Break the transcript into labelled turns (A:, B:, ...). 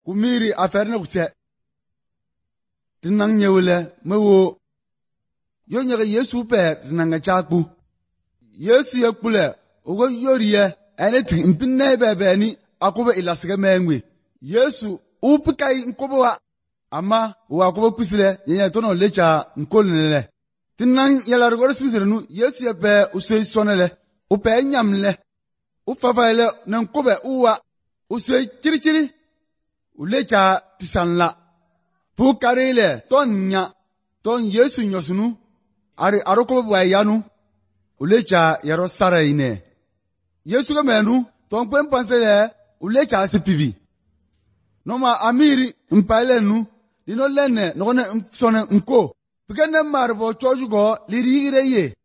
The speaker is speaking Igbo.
A: kumiri aferne kuse tinang nyewle mewo yo nyaga Yesu per tinanga chakpu Yesu yakpule ogo yoriye ene ti mpinne bebe ni akobe ilasige mengwe Yesu upikai nkobowa ama wa kobo pisile yenya tono lecha nkolnele tinang yalar gore smisirenu Yesu ya be usei sonele upe nyamle ufafaile nankobe uwa usei chirichiri ulecha tisanla pukarile tonya ton Yesu nyosunu ari arokobo bwayanu ulecha yaro saraine Yesu ka menu ton kwen pansele ulecha sipibi noma amiri mpalenu dino lenne nokone msone nko pikene marbo chojugo lirigire ye